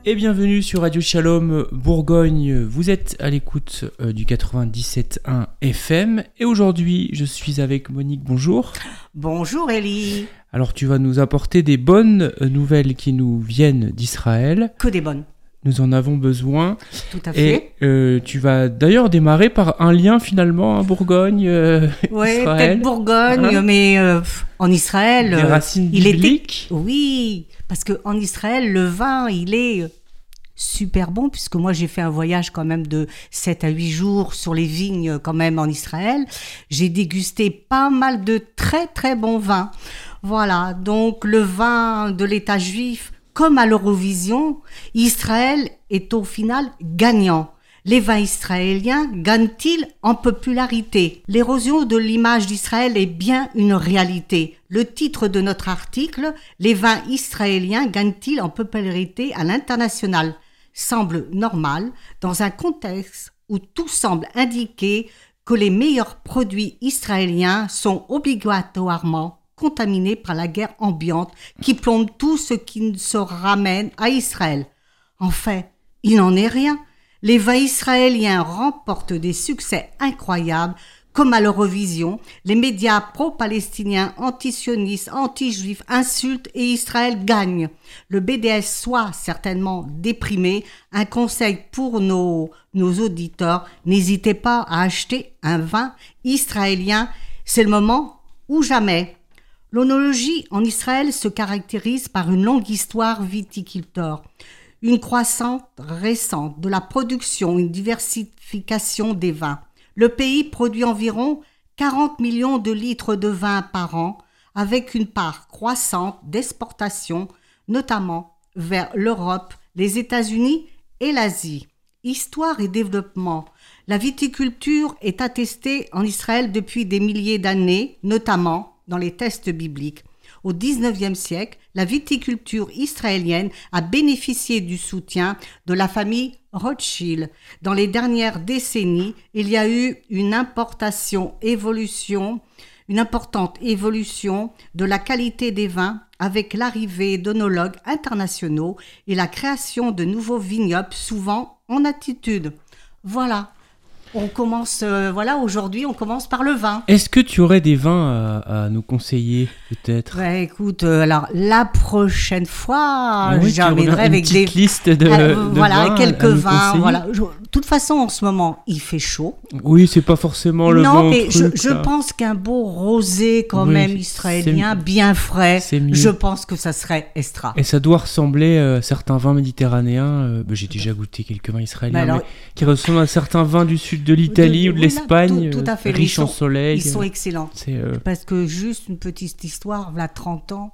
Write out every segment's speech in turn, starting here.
Et bienvenue sur Radio Shalom Bourgogne. Vous êtes à l'écoute du 97.1 FM. Et aujourd'hui, je suis avec Monique. Bonjour. Bonjour Elie. Alors, tu vas nous apporter des bonnes nouvelles qui nous viennent d'Israël. Que des bonnes. Nous en avons besoin. Tout à fait. Et tu vas d'ailleurs démarrer par un lien finalement, Bourgogne, oui, Israël. peut-être Bourgogne, mais en Israël... Des racines bibliques. Oui, parce qu'en Israël, le vin, il est super bon, puisque moi j'ai fait un voyage quand même de 7 à 8 jours sur les vignes quand même en Israël. J'ai dégusté pas mal de très très bons vins. Voilà, donc le vin de l'État juif, comme à l'Eurovision, Israël est au final gagnant. Les vins israéliens gagnent-ils en popularité? L'érosion de l'image d'Israël est bien une réalité. Le titre de notre article, les vins israéliens gagnent-ils en popularité à l'international, semble normal dans un contexte où tout semble indiquer que les meilleurs produits israéliens sont obligatoirement contaminés par la guerre ambiante qui plombe tout ce qui se ramène à Israël. En fait, il n'en est rien. Les vins israéliens remportent des succès incroyables, comme à l'Eurovision. Les médias pro-palestiniens, anti-sionistes, anti-juifs insultent et Israël gagne. Le BDS soit certainement déprimé. Un conseil pour nos auditeurs, n'hésitez pas à acheter un vin israélien. C'est le moment ou jamais. L'œnologie en Israël se caractérise par une longue histoire viticulteur, une croissance récente de la production, une diversification des vins. Le pays produit environ 40 millions de litres de vin par an, avec une part croissante d'exportation, notamment vers l'Europe, les États-Unis et l'Asie. Histoire et développement. La viticulture est attestée en Israël depuis des milliers d'années, notamment dans les textes bibliques. Au XIXe siècle, la viticulture israélienne a bénéficié du soutien de la famille Rothschild. Dans les dernières décennies, il y a eu une importante évolution de la qualité des vins avec l'arrivée d'œnologues internationaux et la création de nouveaux vignobles, souvent en altitude. Voilà. On commence, aujourd'hui, on commence par le vin. Est-ce que tu aurais des vins à nous conseiller, peut-être? Ouais, écoute, alors la prochaine fois, oui, j'amènerai avec des listes de vins quelques vins. Voilà. De toute façon, en ce moment, il fait chaud. Oui, c'est pas forcément le bon truc. Non, mais je pense qu'un beau rosé quand même israélien, bien frais, je pense que ça serait extra. Et ça doit ressembler à certains vins méditerranéens. J'ai déjà goûté quelques vins israéliens, mais qui ressemblent à certains vins du sud de l'Italie ou de l'Espagne, tout à fait. riches en soleil. Ils sont excellents. Parce que juste une petite histoire, il y a 30 ans.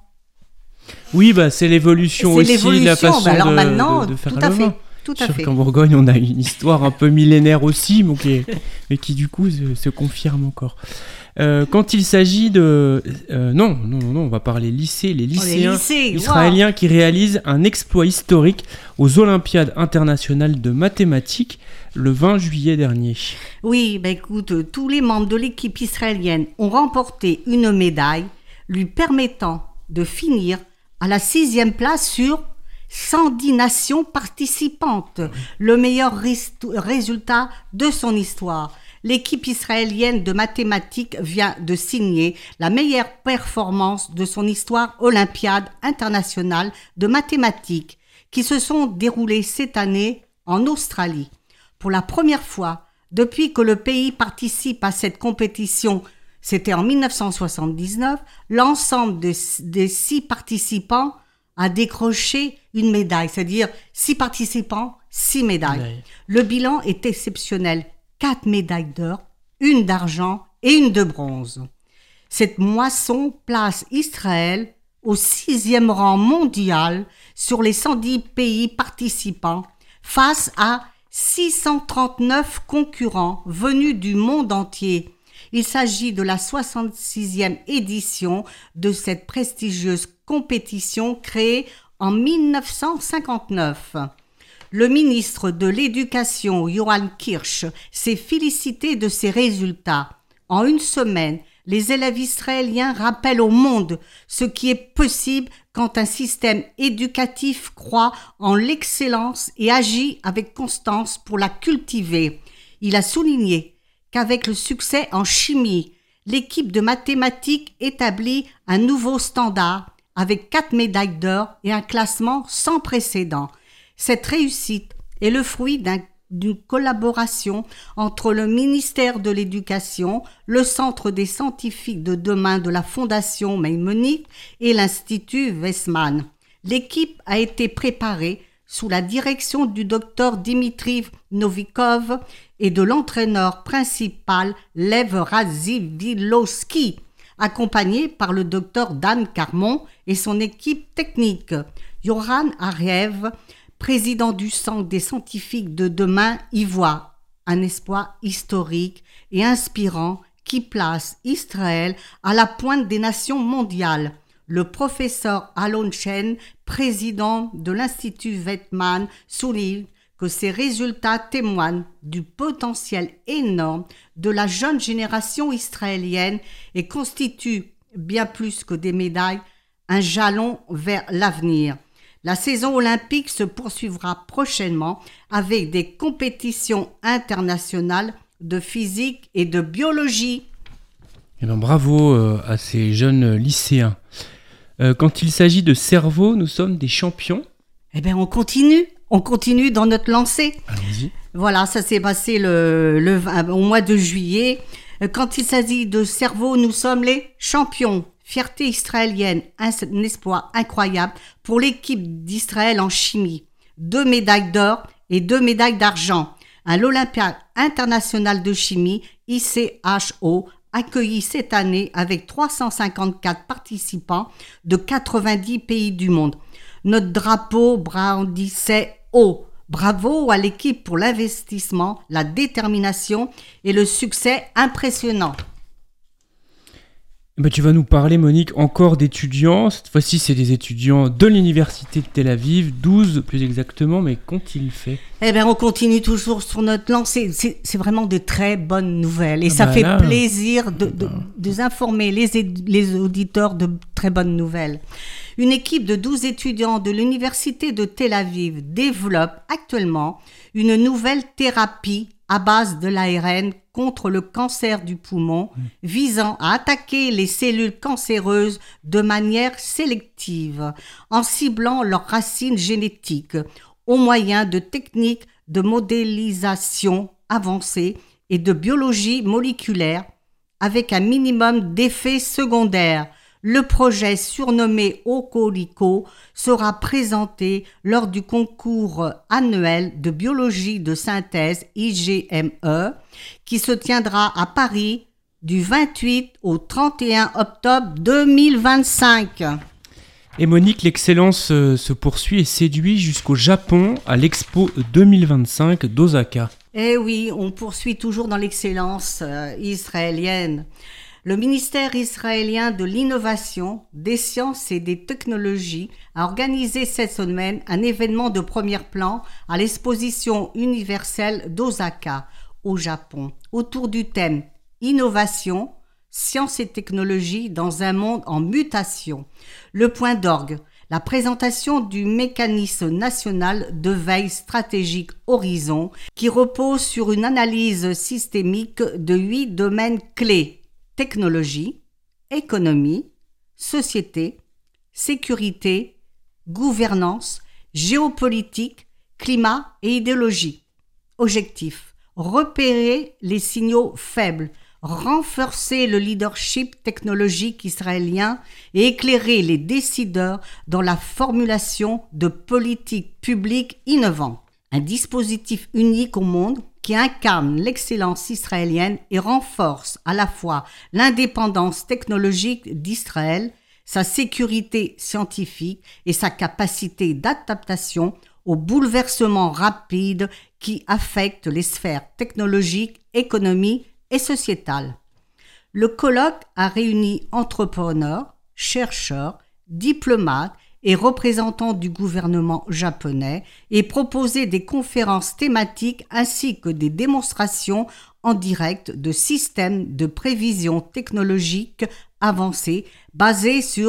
Oui, c'est l'évolution aussi de la façon de faire le vin. Tout à fait. Qu'en Bourgogne, on a une histoire un peu millénaire aussi, mais qui du coup se confirme encore. Quand il s'agit de... Non, on va parler lycée, les lycéens israéliens qui réalisent un exploit historique aux Olympiades internationales de mathématiques le 20 juillet dernier. Oui, écoute, tous les membres de l'équipe israélienne ont remporté une médaille lui permettant de finir à la 6e place sur 110 nations participantes, le meilleur résultat de son histoire. L'équipe israélienne de mathématiques vient de signer la meilleure performance de son histoire olympiade internationale de mathématiques qui se sont déroulées cette année en Australie. Pour la première fois depuis que le pays participe à cette compétition, c'était en 1979, l'ensemble des 6 participants a décroché une médaille, c'est-à-dire 6 participants, 6 médailles. Le bilan est exceptionnel, 4 médailles d'or, 1 d'argent et 1 de bronze. Cette moisson place Israël au 6e rang mondial sur les 110 pays participants face à 639 concurrents venus du monde entier. Il s'agit de la 66e édition de cette prestigieuse compétition créée en 1959. Le ministre de l'Éducation, Yoram Kirsch, s'est félicité de ces résultats. En une semaine, les élèves israéliens rappellent au monde ce qui est possible quand un système éducatif croit en l'excellence et agit avec constance pour la cultiver. Il a souligné qu'avec le succès en chimie, l'équipe de mathématiques établit un nouveau standard avec 4 médailles d'or et un classement sans précédent. Cette réussite est le fruit d'une collaboration entre le ministère de l'Éducation, le Centre des scientifiques de demain de la Fondation Maimonides et l'Institut Weizmann. L'équipe a été préparée sous la direction du docteur Dimitri Novikov et de l'entraîneur principal Lev Radziwiłowski, accompagné par le docteur Dan Carmon et son équipe technique. Yoran Ariev, président du Centre des scientifiques de demain, y voit un espoir historique et inspirant qui place Israël à la pointe des nations mondiales. Le professeur Alon Chen, président de l'Institut Weizmann, souligne que ces résultats témoignent du potentiel énorme de la jeune génération israélienne et constituent, bien plus que des médailles, un jalon vers l'avenir. La saison olympique se poursuivra prochainement avec des compétitions internationales de physique et de biologie. Eh bien, bravo à ces jeunes lycéens. Quand il s'agit de cerveau, nous sommes des champions. Eh bien, on continue dans notre lancée. Allons-y. Voilà, ça s'est passé au mois de juillet. Quand il s'agit de cerveau, nous sommes les champions. Fierté israélienne, un espoir incroyable pour l'équipe d'Israël en chimie. 2 médailles d'or et 2 médailles d'argent. À l'Olympiade internationale de chimie, ICHO, accueilli cette année avec 354 participants de 90 pays du monde. Notre drapeau brandissait haut. Bravo à l'équipe pour l'investissement, la détermination et le succès impressionnant. Tu vas nous parler, Monique, encore d'étudiants. Cette fois-ci, c'est des étudiants de l'université de Tel Aviv, 12 plus exactement, mais qu'ont-ils fait ? On continue toujours sur notre lancée. C'est vraiment de très bonnes nouvelles. Et ça fait plaisir de informer les auditeurs de très bonnes nouvelles. Une équipe de 12 étudiants de l'université de Tel Aviv développe actuellement une nouvelle thérapie à base de l'ARN contre le cancer du poumon, visant à attaquer les cellules cancéreuses de manière sélective, en ciblant leurs racines génétiques, au moyen de techniques de modélisation avancées et de biologie moléculaire, avec un minimum d'effets secondaires. Le projet surnommé OCOLICO sera présenté lors du concours annuel de biologie de synthèse IGME qui se tiendra à Paris du 28 au 31 octobre 2025. Et Monique, l'excellence se poursuit et séduit jusqu'au Japon à l'Expo 2025 d'Osaka. Eh oui, on poursuit toujours dans l'excellence israélienne. Le ministère israélien de l'Innovation, des Sciences et des Technologies a organisé cette semaine un événement de premier plan à l'exposition universelle d'Osaka, au Japon, autour du thème « Innovation, sciences et technologies dans un monde en mutation ». Le point d'orgue, la présentation du mécanisme national de veille stratégique Horizon, qui repose sur une analyse systémique de 8 domaines clés. Technologie, économie, société, sécurité, gouvernance, géopolitique, climat et idéologie. Objectif, repérer les signaux faibles, renforcer le leadership technologique israélien et éclairer les décideurs dans la formulation de politiques publiques innovantes. Un dispositif unique au monde qui incarne l'excellence israélienne et renforce à la fois l'indépendance technologique d'Israël, sa sécurité scientifique et sa capacité d'adaptation aux bouleversements rapides qui affectent les sphères technologiques, économiques et sociétales. Le colloque a réuni entrepreneurs, chercheurs, diplomates et représentants du gouvernement japonais et proposé des conférences thématiques ainsi que des démonstrations en direct de systèmes de prévision technologique avancés basés sur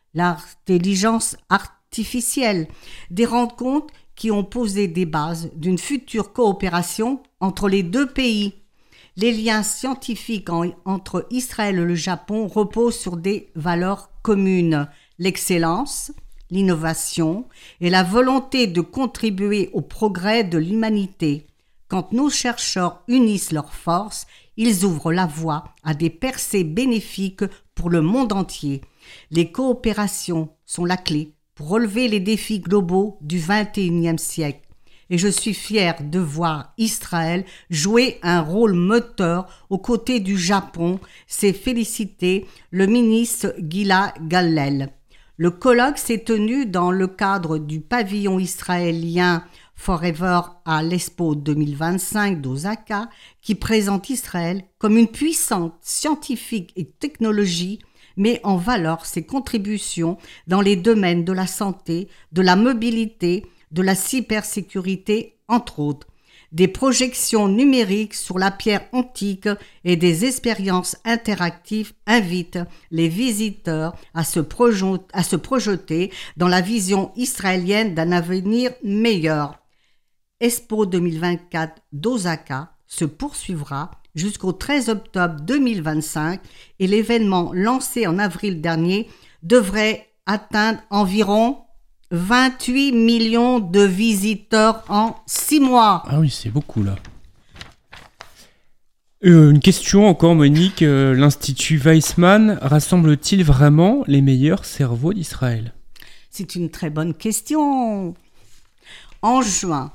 l'intelligence artificielle, des rencontres qui ont posé des bases d'une future coopération entre les deux pays. Les liens scientifiques entre Israël et le Japon reposent sur des valeurs communes, l'excellence, l'innovation et la volonté de contribuer au progrès de l'humanité. Quand nos chercheurs unissent leurs forces, ils ouvrent la voie à des percées bénéfiques pour le monde entier. Les coopérations sont la clé pour relever les défis globaux du XXIe siècle. Et je suis fière de voir Israël jouer un rôle moteur aux côtés du Japon, s'est félicité le ministre Gila Gallel. Le colloque s'est tenu dans le cadre du pavillon israélien Forever à l'Expo 2025 d'Osaka, qui présente Israël comme une puissante scientifique et technologie, met en valeur ses contributions dans les domaines de la santé, de la mobilité, de la cybersécurité, entre autres. Des projections numériques sur la pierre antique et des expériences interactives invitent les visiteurs à se projeter dans la vision israélienne d'un avenir meilleur. Expo 2024 d'Osaka se poursuivra jusqu'au 13 octobre 2025 et l'événement lancé en avril dernier devrait atteindre environ 28 millions de visiteurs en 6 mois. Ah oui, c'est beaucoup là. Une question encore, Monique. L'Institut Weizmann rassemble-t-il vraiment les meilleurs cerveaux d'Israël ? C'est une très bonne question. En juin,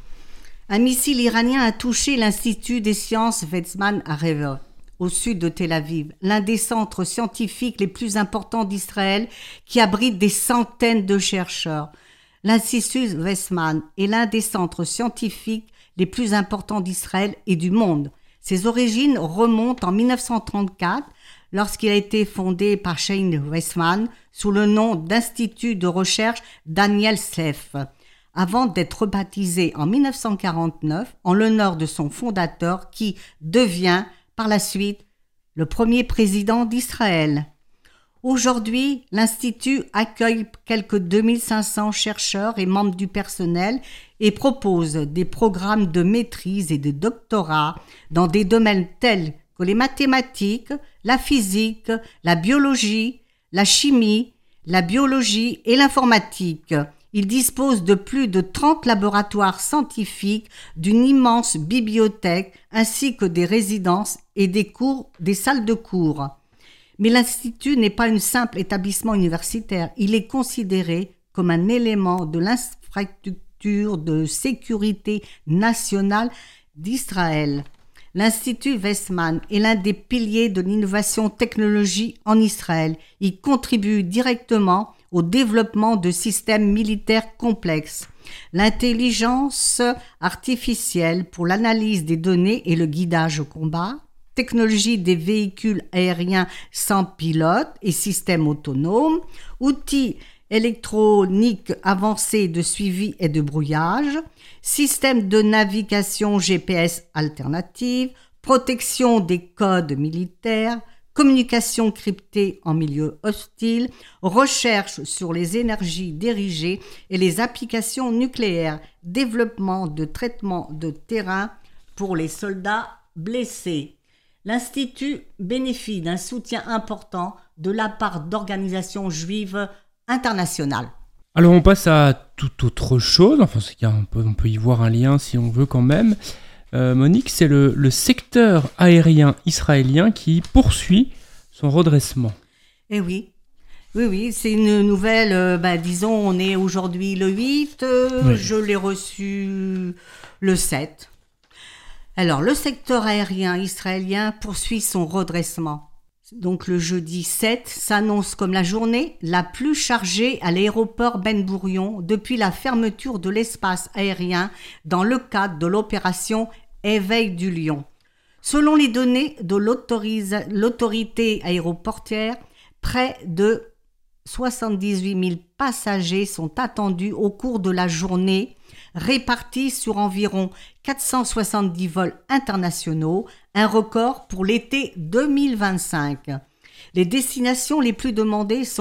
un missile iranien a touché l'Institut des sciences Weizmann à Reva, au sud de Tel Aviv, l'un des centres scientifiques les plus importants d'Israël qui abrite des centaines de chercheurs. L'Institut Weizmann est l'un des centres scientifiques les plus importants d'Israël et du monde. Ses origines remontent en 1934, lorsqu'il a été fondé par Chaim Weizmann sous le nom d'Institut de recherche Daniel Sleff, avant d'être rebaptisé en 1949 en l'honneur de son fondateur qui devient par la suite le premier président d'Israël. Aujourd'hui, l'Institut accueille quelques 2500 chercheurs et membres du personnel et propose des programmes de maîtrise et de doctorat dans des domaines tels que les mathématiques, la physique, la biologie, la chimie, la biologie et l'informatique. Il dispose de plus de 30 laboratoires scientifiques, d'une immense bibliothèque ainsi que des résidences et des salles de cours. Mais l'Institut n'est pas un simple établissement universitaire. Il est considéré comme un élément de l'infrastructure de sécurité nationale d'Israël. L'Institut Weizmann est l'un des piliers de l'innovation technologique en Israël. Il contribue directement au développement de systèmes militaires complexes, l'intelligence artificielle pour l'analyse des données et le guidage au combat, technologie des véhicules aériens sans pilote et systèmes autonomes, outils électroniques avancés de suivi et de brouillage, systèmes de navigation GPS alternative, protection des codes militaires, communication cryptée en milieu hostile, recherche sur les énergies dirigées et les applications nucléaires, développement de traitement de terrain pour les soldats blessés. L'Institut bénéficie d'un soutien important de la part d'organisations juives internationales. Alors on passe à toute autre chose, enfin on peut y voir un lien si on veut quand même. Monique, c'est le secteur aérien israélien qui poursuit son redressement. Eh oui, c'est une nouvelle, disons, on est aujourd'hui le 8, oui. Je l'ai reçu le 7. Alors, le secteur aérien israélien poursuit son redressement. Donc, le jeudi 7 s'annonce comme la journée la plus chargée à l'aéroport Ben Gourion depuis la fermeture de l'espace aérien dans le cadre de l'opération Éveil du Lion. Selon les données de l'autorité aéroportière, près de 78 000 passagers sont attendus au cours de la journée, répartis sur environ 470 vols internationaux, un record pour l'été 2025. Les destinations les plus demandées sont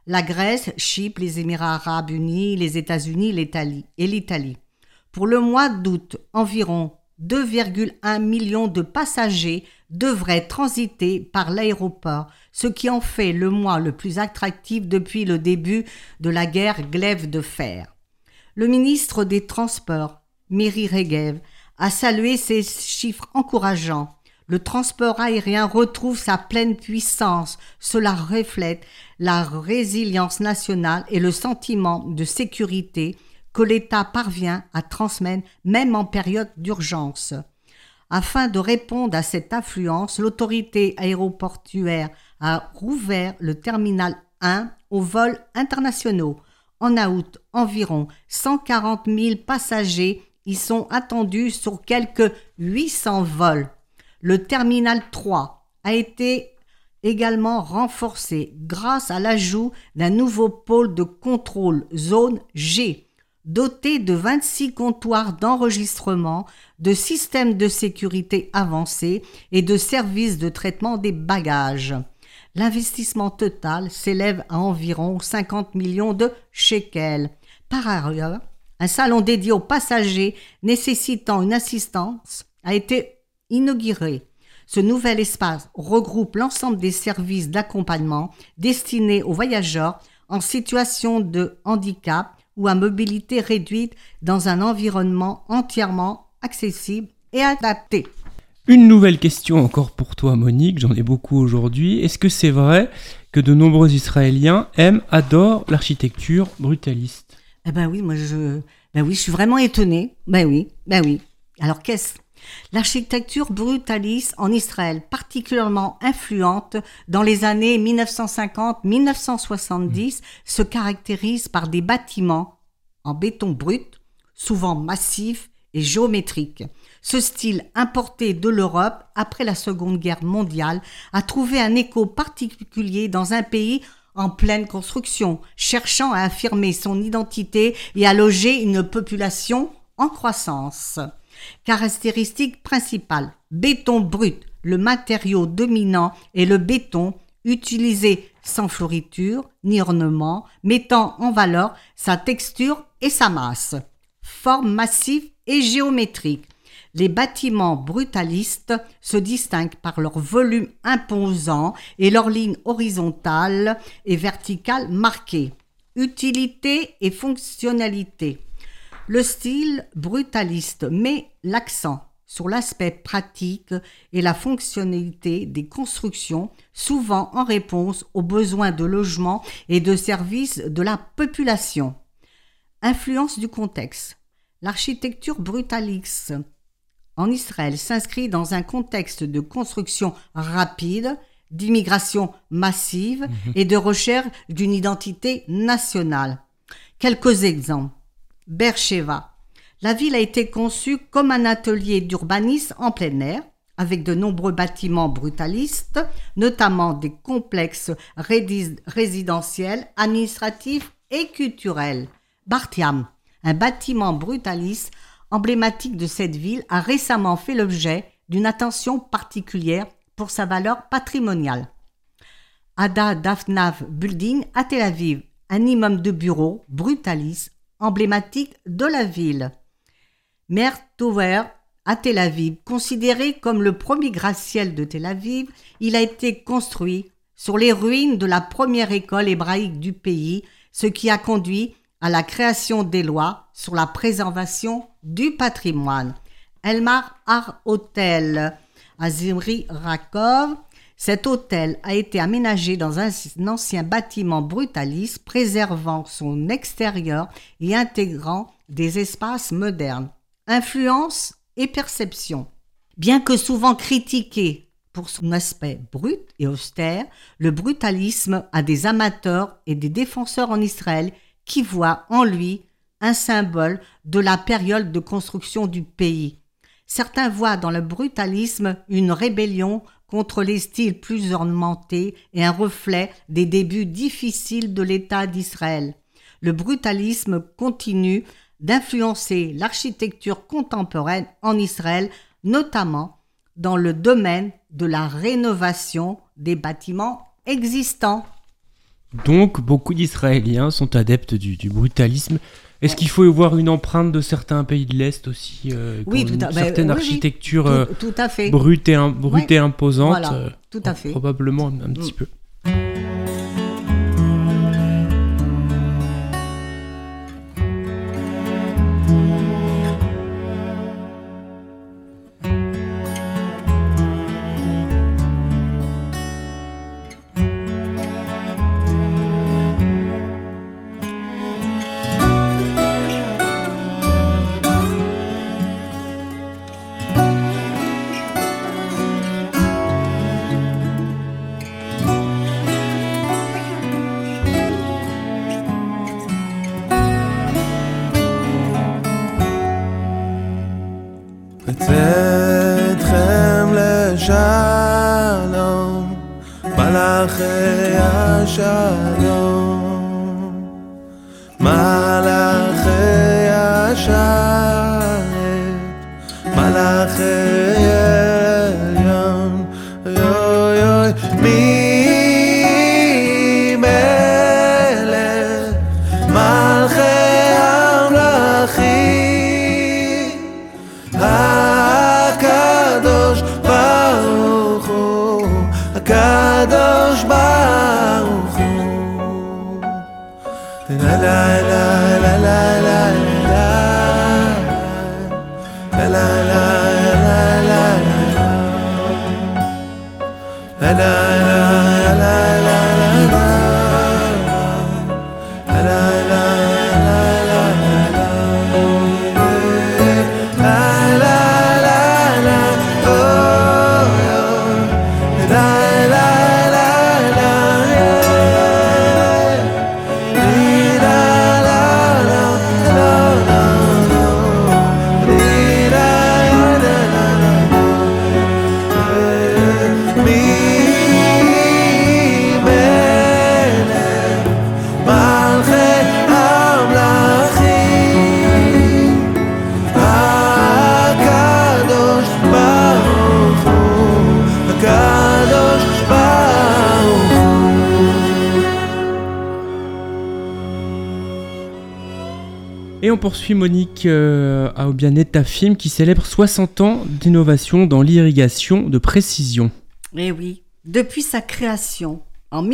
la Grèce, Chypre, les Émirats arabes unis, les États-Unis et l'Italie. Pour le mois d'août, environ 2,1 millions de passagers devraient transiter par l'aéroport, ce qui en fait le mois le plus attractif depuis le début de la guerre glaive de fer. Le ministre des Transports, Miri Regev, a salué ces chiffres encourageants. Le transport aérien retrouve sa pleine puissance. Cela reflète la résilience nationale et le sentiment de sécurité que l'État parvient à transmettre même en période d'urgence. Afin de répondre à cette affluence, l'autorité aéroportuaire a rouvert le terminal 1 aux vols internationaux. En août, environ 140 000 passagers y sont attendus sur quelques 800 vols. Le terminal 3 a été également renforcé grâce à l'ajout d'un nouveau pôle de contrôle zone G, doté de 26 comptoirs d'enregistrement, de systèmes de sécurité avancés et de services de traitement des bagages. L'investissement total s'élève à environ 50 millions de shekels. Par ailleurs, un salon dédié aux passagers nécessitant une assistance a été inauguré. Ce nouvel espace regroupe l'ensemble des services d'accompagnement destinés aux voyageurs en situation de handicap ou à mobilité réduite dans un environnement entièrement accessible et adapté. Une nouvelle question encore pour toi, Monique, j'en ai beaucoup aujourd'hui. Est-ce que c'est vrai que de nombreux Israéliens adorent l'architecture brutaliste ? Oui, je suis vraiment étonnée. Oui. Alors qu'est-ce ? L'architecture brutaliste en Israël, particulièrement influente dans les années 1950-1970, se caractérise par des bâtiments en béton brut, souvent massifs et géométriques. Ce style, importé de l'Europe après la Seconde Guerre mondiale, a trouvé un écho particulier dans un pays en pleine construction, cherchant à affirmer son identité et à loger une population en croissance. Caractéristique principale, béton brut, le matériau dominant est le béton utilisé sans floriture ni ornement, mettant en valeur sa texture et sa masse. Forme massive et géométrique. Les bâtiments brutalistes se distinguent par leur volume imposant et leurs lignes horizontales et verticales marquées. Utilité et fonctionnalité. Le style brutaliste met l'accent sur l'aspect pratique et la fonctionnalité des constructions, souvent en réponse aux besoins de logement et de services de la population. Influence du contexte. L'architecture brutaliste en Israël s'inscrit dans un contexte de construction rapide, d'immigration massive et de recherche d'une identité nationale. Quelques exemples. Beersheva. La ville a été conçue comme un atelier d'urbanisme en plein air, avec de nombreux bâtiments brutalistes, notamment des complexes résidentiels, administratifs et culturels. Bartiam, un bâtiment brutaliste emblématique de cette ville, a récemment fait l'objet d'une attention particulière pour sa valeur patrimoniale. Ada Dafnav Building à Tel Aviv, un immeuble de bureaux brutaliste emblématique de la ville. Mer Tower à Tel Aviv, considéré comme le premier gratte-ciel de Tel Aviv, il a été construit sur les ruines de la première école hébraïque du pays, ce qui a conduit à la création des lois sur la préservation du patrimoine. Elmar Har Hotel à Zimri Rakov. Cet hôtel a été aménagé dans un ancien bâtiment brutaliste, préservant son extérieur et intégrant des espaces modernes. Influence et perception. Bien que souvent critiqué pour son aspect brut et austère, le brutalisme a des amateurs et des défenseurs en Israël qui voient en lui un symbole de la période de construction du pays. Certains voient dans le brutalisme une rébellion contre les styles plus ornementés et un reflet des débuts difficiles de l'État d'Israël. Le brutalisme continue d'influencer l'architecture contemporaine en Israël, notamment dans le domaine de la rénovation des bâtiments existants. Donc, beaucoup d'Israéliens sont adeptes du brutalisme. Est-ce qu'il faut y voir une empreinte de certains pays de l'Est aussi, oui, une certaine architecture tout à fait. brute et imposante, voilà, tout à fait. Probablement un petit peu. וצאתכם לשלום, מלאכי השלום, מלאכי השרת, מלאכי עליון, יוי יוי, מי מלך מלכי המלכים, הקדוש ברוך הוא, הקדוש ברוך הוא. לה לה לה לה לה לה לה לה לה לה Et on poursuit Monique à Obianet-Tafim qui célèbre 60 ans d'innovation dans l'irrigation de précision. Eh oui, depuis sa création en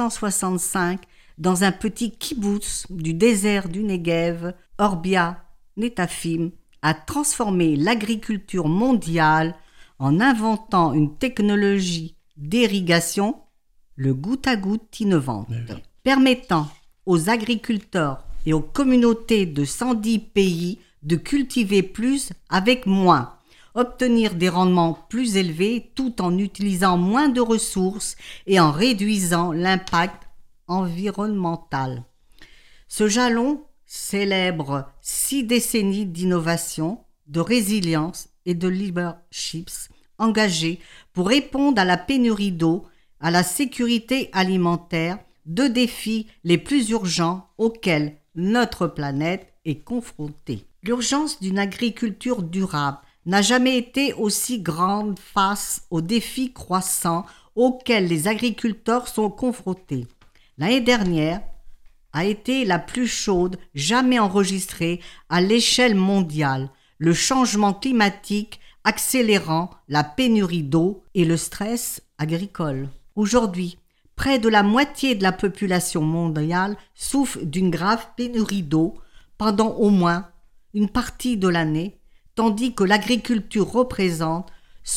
1965 dans un petit kibboutz du désert du Negev, Obianet-Tafim a transformé l'agriculture mondiale en inventant une technologie d'irrigation, le goutte à goutte innovante, permettant aux agriculteurs et aux communautés de 110 pays de cultiver plus avec moins, obtenir des rendements plus élevés tout en utilisant moins de ressources et en réduisant l'impact environnemental. Ce jalon célèbre 6 décennies d'innovation, de résilience et de leadership engagés pour répondre à la pénurie d'eau, à la sécurité alimentaire, 2 défis les plus urgents auxquels notre planète est confrontée. L'urgence d'une agriculture durable n'a jamais été aussi grande face aux défis croissants auxquels les agriculteurs sont confrontés. L'année dernière a été la plus chaude jamais enregistrée à l'échelle mondiale, le changement climatique accélérant la pénurie d'eau et le stress agricole. Aujourd'hui, près de la moitié de la population mondiale souffre d'une grave pénurie d'eau pendant au moins une partie de l'année, tandis que l'agriculture représente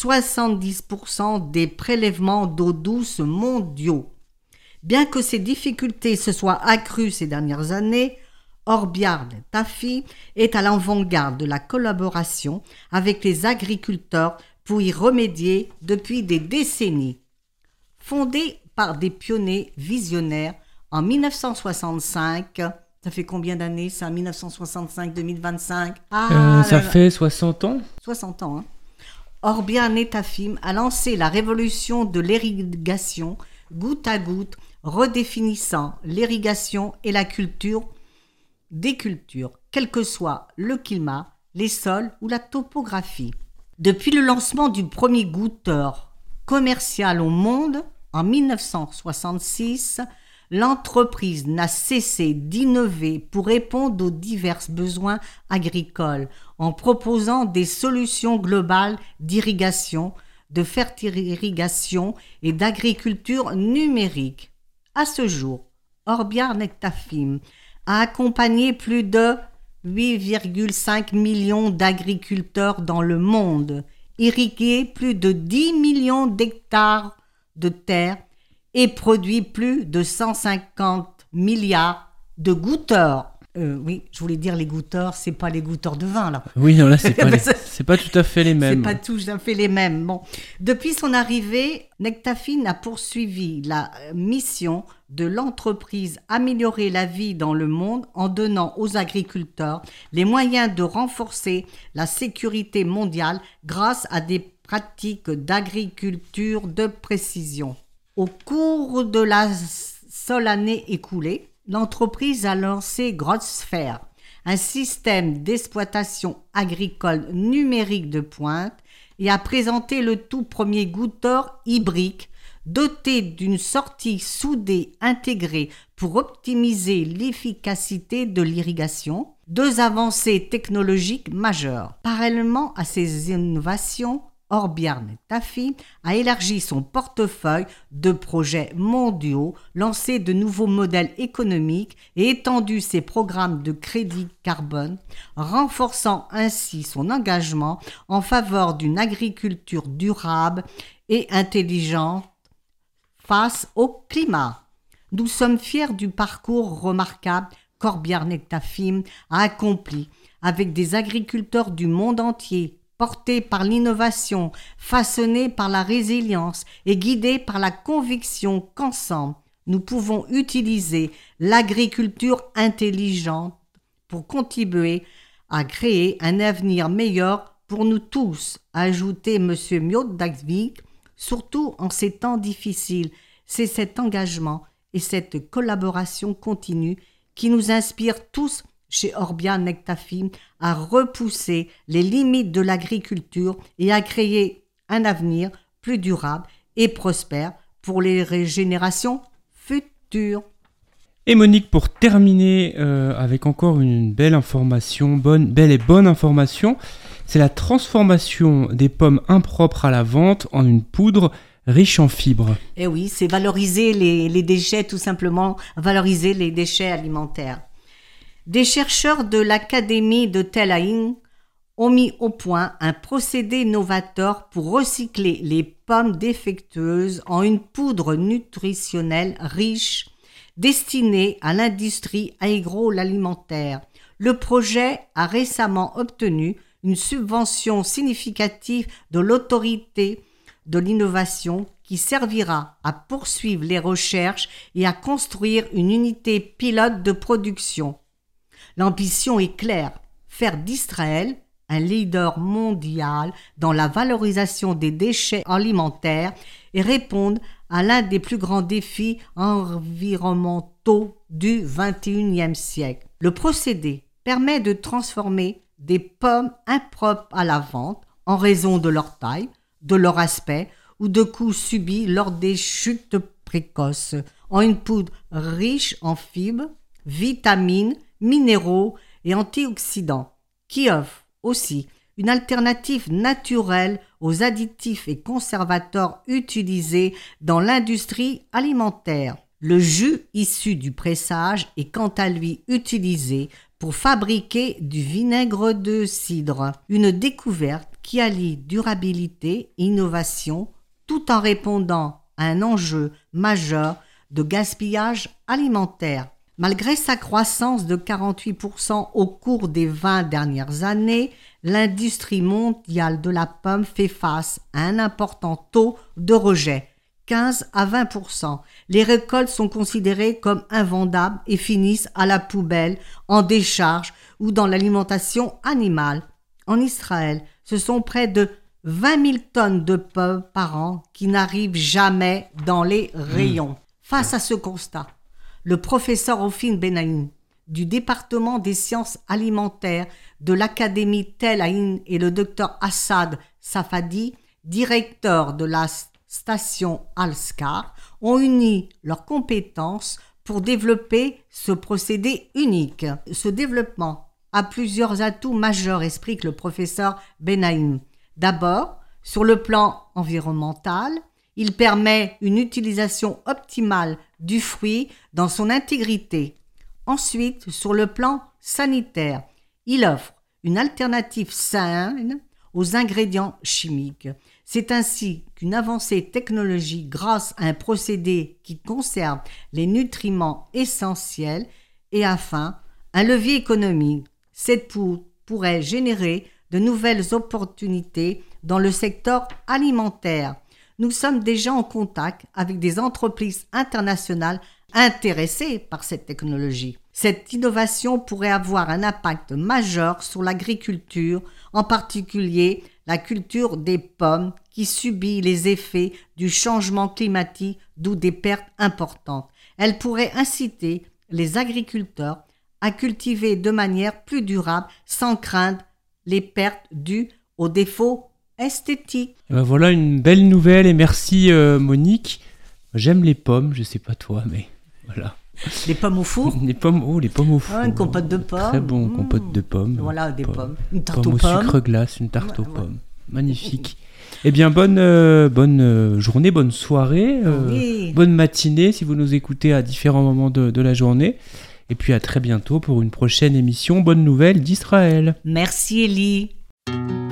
70% des prélèvements d'eau douce mondiaux. Bien que ces difficultés se soient accrues ces dernières années, Obianet-Tafim est à l'avant-garde de la collaboration avec les agriculteurs pour y remédier depuis des décennies. Fondée par des pionniers visionnaires en 1965. Ça fait combien d'années ça, 1965-2025 Ça fait 60 ans 60 ans, hein. Obianet-Tafim a lancé la révolution de l'irrigation goutte à goutte, redéfinissant l'irrigation et la culture des cultures, quel que soit le climat, les sols ou la topographie. Depuis le lancement du premier goûteur commercial au monde, en 1966, l'entreprise n'a cessé d'innover pour répondre aux divers besoins agricoles en proposant des solutions globales d'irrigation, de fertilisation et d'agriculture numérique. À ce jour, Orbia Nectafim a accompagné plus de 8,5 millions d'agriculteurs dans le monde, irrigué plus de 10 millions d'hectares de terre et produit plus de 150 milliards de goutteurs. Oui, je voulais dire les goutteurs, c'est pas les goutteurs de vin là. Oui, non, là c'est pas tout à fait les mêmes. C'est pas tout à fait les mêmes. Bon, depuis son arrivée, Nectafim a poursuivi la mission de l'entreprise améliorer la vie dans le monde en donnant aux agriculteurs les moyens de renforcer la sécurité mondiale grâce à des pratiques d'agriculture de précision. Au cours de la seule année écoulée, l'entreprise a lancé GrowthSphere, un système d'exploitation agricole numérique de pointe, et a présenté le tout premier goutteur hybride doté d'une sortie soudée intégrée pour optimiser l'efficacité de l'irrigation, 2 avancées technologiques majeures. Parallèlement à ces innovations, Orbia Nectafim a élargi son portefeuille de projets mondiaux, lancé de nouveaux modèles économiques et étendu ses programmes de crédit carbone, renforçant ainsi son engagement en faveur d'une agriculture durable et intelligente face au climat. Nous sommes fiers du parcours remarquable qu'Orbia Nectafim a accompli avec des agriculteurs du monde entier, portés par l'innovation, façonnés par la résilience et guidés par la conviction qu'ensemble, nous pouvons utiliser l'agriculture intelligente pour contribuer à créer un avenir meilleur pour nous tous, a ajouté M. Miodragvik, surtout en ces temps difficiles. C'est cet engagement et cette collaboration continue qui nous inspirent tous chez Orbia Nectafim à repousser les limites de l'agriculture et à créer un avenir plus durable et prospère pour les générations futures. Et Monique, pour terminer avec encore une belle information, belle et bonne information, c'est la transformation des pommes impropres à la vente en une poudre riche en fibres. Et oui, c'est valoriser les déchets, tout simplement, valoriser les déchets alimentaires. Des chercheurs de l'Académie de Tel Aviv ont mis au point un procédé novateur pour recycler les pommes défectueuses en une poudre nutritionnelle riche destinée à l'industrie agroalimentaire. Le projet a récemment obtenu une subvention significative de l'autorité de l'innovation qui servira à poursuivre les recherches et à construire une unité pilote de production. L'ambition est claire, faire d'Israël un leader mondial dans la valorisation des déchets alimentaires et répondre à l'un des plus grands défis environnementaux du XXIe siècle. Le procédé permet de transformer des pommes impropres à la vente en raison de leur taille, de leur aspect ou de coups subis lors des chutes précoces en une poudre riche en fibres, vitamines, minéraux et antioxydants, qui offre aussi une alternative naturelle aux additifs et conservateurs utilisés dans l'industrie alimentaire. Le jus issu du pressage est quant à lui utilisé pour fabriquer du vinaigre de cidre, une découverte qui allie durabilité et innovation tout en répondant à un enjeu majeur de gaspillage alimentaire. Malgré sa croissance de 48% au cours des 20 dernières années, l'industrie mondiale de la pomme fait face à un important taux de rejet, 15 à 20%. Les récoltes sont considérées comme invendables et finissent à la poubelle, en décharge ou dans l'alimentation animale. En Israël, ce sont près de 20 000 tonnes de pommes par an qui n'arrivent jamais dans les rayons. Face à ce constat, le professeur Ofin Benaim du département des sciences alimentaires de l'Académie Tel Aviv et le docteur Assad Safadi, directeur de la station Al-Skar, ont uni leurs compétences pour développer ce procédé unique. Ce développement a plusieurs atouts majeurs, explique le professeur Benaïm. D'abord, sur le plan environnemental, il permet une utilisation optimale du fruit dans son intégrité. Ensuite, sur le plan sanitaire, il offre une alternative saine aux ingrédients chimiques. C'est ainsi qu'une avancée technologique grâce à un procédé qui conserve les nutriments essentiels et enfin un levier économique. Cette poudre pourrait générer de nouvelles opportunités dans le secteur alimentaire. Nous sommes déjà en contact avec des entreprises internationales intéressées par cette technologie. Cette innovation pourrait avoir un impact majeur sur l'agriculture, en particulier la culture des pommes qui subit les effets du changement climatique, d'où des pertes importantes. Elle pourrait inciter les agriculteurs à cultiver de manière plus durable sans craindre les pertes dues aux défauts esthétiques. Voilà une belle nouvelle et merci Monique. J'aime les pommes, je sais pas toi, mais voilà. Les pommes au four. Les pommes au four. Une compote de pommes. Très bon, compote de pommes. Voilà, des pommes. Une tarte pommes aux pommes. Au sucre glace, une tarte aux pommes. Magnifique. Eh bien, bonne journée, bonne soirée, bonne matinée si vous nous écoutez à différents moments de la journée. Et puis à très bientôt pour une prochaine émission Bonne Nouvelle d'Israël. Merci Elie.